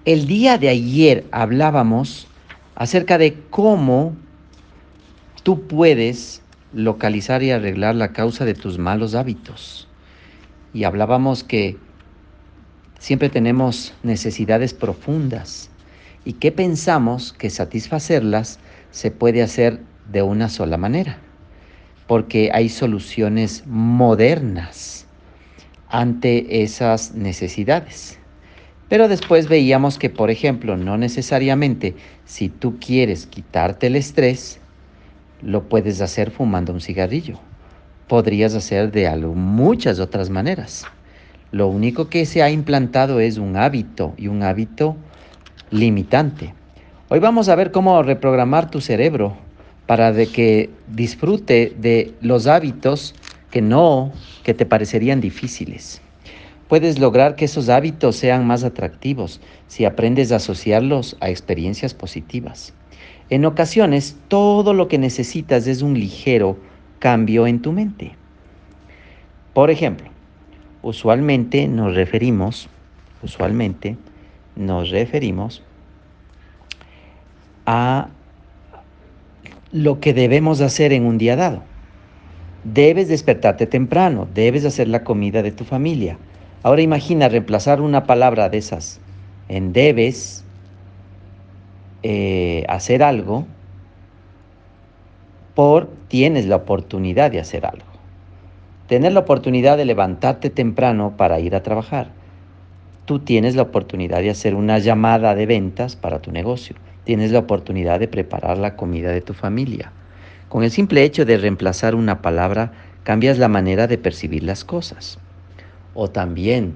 El día de ayer hablábamos acerca de cómo tú puedes localizar y arreglar la causa de tus malos hábitos. Y hablábamos que siempre tenemos necesidades profundas y que pensamos que satisfacerlas se puede hacer de una sola manera, porque hay soluciones modernas ante esas necesidades. Pero después veíamos que, por ejemplo, no necesariamente si tú quieres quitarte el estrés, lo puedes hacer fumando un cigarrillo. Podrías hacer de muchas otras maneras. Lo único que se ha implantado es un hábito y un hábito limitante. Hoy vamos a ver cómo reprogramar tu cerebro para de que disfrute de los hábitos que te parecerían difíciles. Puedes lograr que esos hábitos sean más atractivos si aprendes a asociarlos a experiencias positivas. En ocasiones, todo lo que necesitas es un ligero cambio en tu mente. Por ejemplo, usualmente nos referimos, usualmente nos referimos a lo que debemos hacer en un día dado. Debes despertarte temprano, debes hacer la comida de tu familia. Ahora imagina reemplazar una palabra de esas en debes hacer algo por tienes la oportunidad de hacer algo. Tener la oportunidad de levantarte temprano para ir a trabajar. Tú tienes la oportunidad de hacer una llamada de ventas para tu negocio. Tienes la oportunidad de preparar la comida de tu familia. Con el simple hecho de reemplazar una palabra, cambias la manera de percibir las cosas. O también,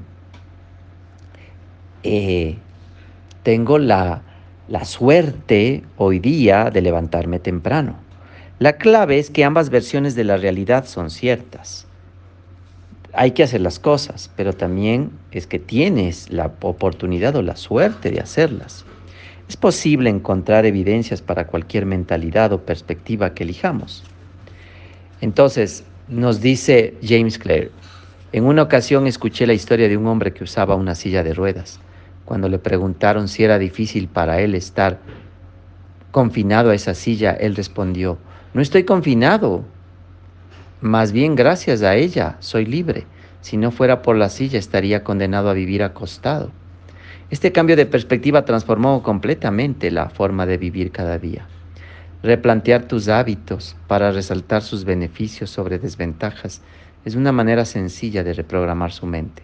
eh, tengo la suerte hoy día de levantarme temprano. La clave es que ambas versiones de la realidad son ciertas. Hay que hacer las cosas, pero también es que tienes la oportunidad o la suerte de hacerlas. Es posible encontrar evidencias para cualquier mentalidad o perspectiva que elijamos. Entonces, nos dice James Clear, en una ocasión escuché la historia de un hombre que usaba una silla de ruedas. Cuando le preguntaron si era difícil para él estar confinado a esa silla, él respondió, no estoy confinado, más bien gracias a ella soy libre. Si no fuera por la silla estaría condenado a vivir acostado. Este cambio de perspectiva transformó completamente la forma de vivir cada día. Replantear tus hábitos para resaltar sus beneficios sobre desventajas es una manera sencilla de reprogramar su mente.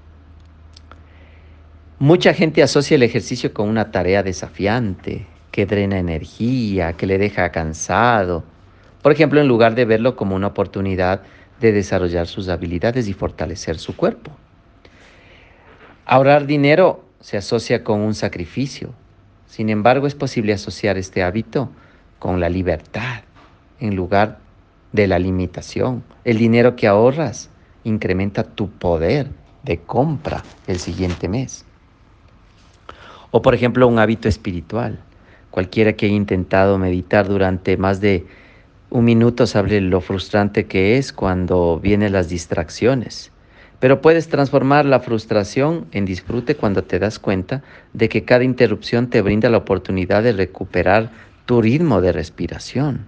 Mucha gente asocia el ejercicio con una tarea desafiante, que drena energía, que le deja cansado. Por ejemplo, en lugar de verlo como una oportunidad de desarrollar sus habilidades y fortalecer su cuerpo. Ahorrar dinero se asocia con un sacrificio. Sin embargo, es posible asociar este hábito con la libertad en lugar de la limitación. El dinero que ahorras incrementa tu poder de compra el siguiente mes. O por ejemplo, un hábito espiritual. Cualquiera que haya intentado meditar durante más de un minuto sabe lo frustrante que es cuando vienen las distracciones. Pero puedes transformar la frustración en disfrute cuando te das cuenta de que cada interrupción te brinda la oportunidad de recuperar tu ritmo de respiración.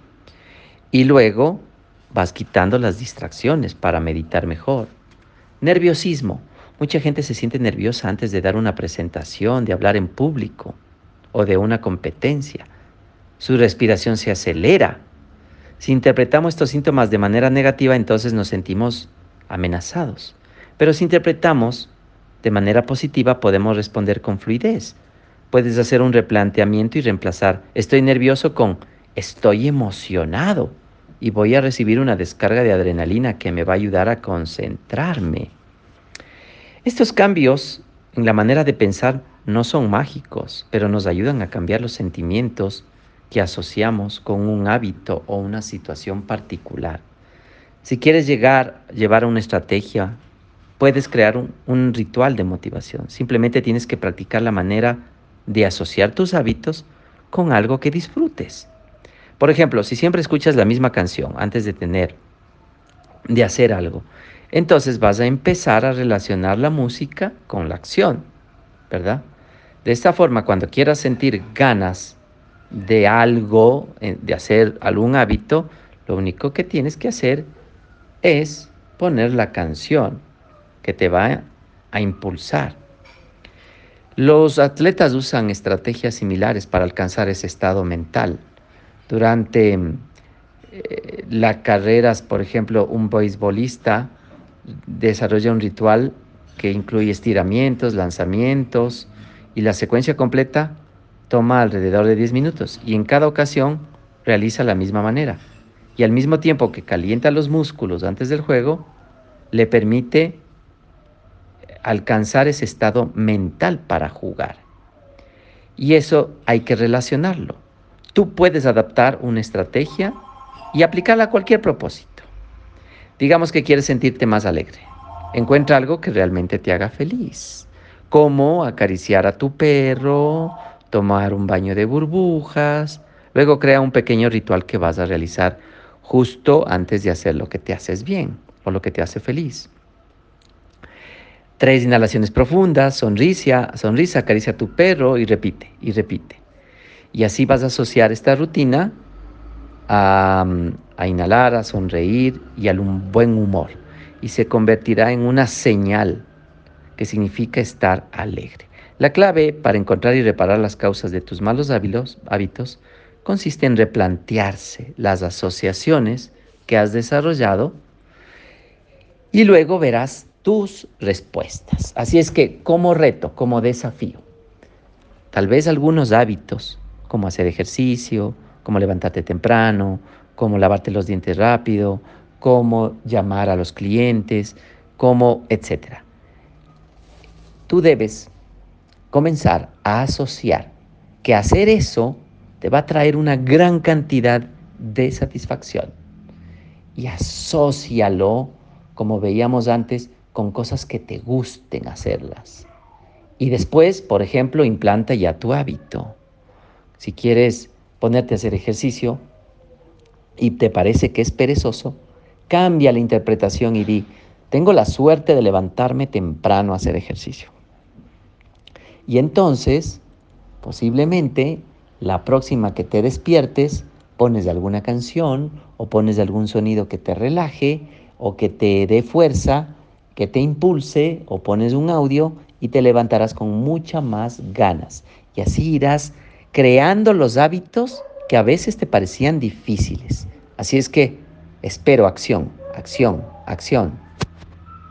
Y luego vas quitando las distracciones para meditar mejor. Nerviosismo. Mucha gente se siente nerviosa antes de dar una presentación, de hablar en público o de una competencia. Su respiración se acelera. Si interpretamos estos síntomas de manera negativa, entonces nos sentimos amenazados. Pero si interpretamos de manera positiva, podemos responder con fluidez. Puedes hacer un replanteamiento y reemplazar estoy nervioso con estoy emocionado y voy a recibir una descarga de adrenalina que me va a ayudar a concentrarme. Estos cambios en la manera de pensar no son mágicos, pero nos ayudan a cambiar los sentimientos que asociamos con un hábito o una situación particular. Si quieres llevar a una estrategia, puedes crear un ritual de motivación. Simplemente tienes que practicar la manera de asociar tus hábitos con algo que disfrutes. Por ejemplo, si siempre escuchas la misma canción antes de hacer algo, entonces vas a empezar a relacionar la música con la acción, ¿verdad? De esta forma, cuando quieras sentir ganas de algo, de hacer algún hábito, lo único que tienes que hacer es poner la canción que te va a impulsar. Los atletas usan estrategias similares para alcanzar ese estado mental. Durante las carreras, por ejemplo, un beisbolista desarrolla un ritual que incluye estiramientos, lanzamientos y la secuencia completa toma alrededor de 10 minutos y en cada ocasión realiza la misma manera. Y al mismo tiempo que calienta los músculos antes del juego, le permite alcanzar ese estado mental para jugar. Y eso hay que relacionarlo. Tú puedes adaptar una estrategia y aplicarla a cualquier propósito. Digamos que quieres sentirte más alegre. Encuentra algo que realmente te haga feliz, como acariciar a tu perro, tomar un baño de burbujas. Luego crea un pequeño ritual que vas a realizar justo antes de hacer lo que te haces bien o lo que te hace feliz. 3 inhalaciones profundas, sonrisa, acaricia a tu perro y repite, y repite. Y así vas a asociar esta rutina a inhalar, a sonreír y a un buen humor. Y se convertirá en una señal que significa estar alegre. La clave para encontrar y reparar las causas de tus malos hábitos consiste en replantearse las asociaciones que has desarrollado y luego verás tus respuestas. Así es que como reto, como desafío, tal vez algunos hábitos, como hacer ejercicio, como levantarte temprano, como lavarte los dientes rápido, como llamar a los clientes, como etcétera. Tú debes comenzar a asociar que hacer eso te va a traer una gran cantidad de satisfacción. Y asócialo, como veíamos antes, con cosas que te gusten hacerlas. Y después, por ejemplo, implanta ya tu hábito. Si quieres ponerte a hacer ejercicio y te parece que es perezoso, cambia la interpretación y di, tengo la suerte de levantarme temprano a hacer ejercicio. Y entonces, posiblemente, la próxima que te despiertes, pones alguna canción o pones algún sonido que te relaje o que te dé fuerza, que te impulse o pones un audio y te levantarás con mucha más ganas. Y así irás creando los hábitos que a veces te parecían difíciles. Así es que espero acción, acción, acción.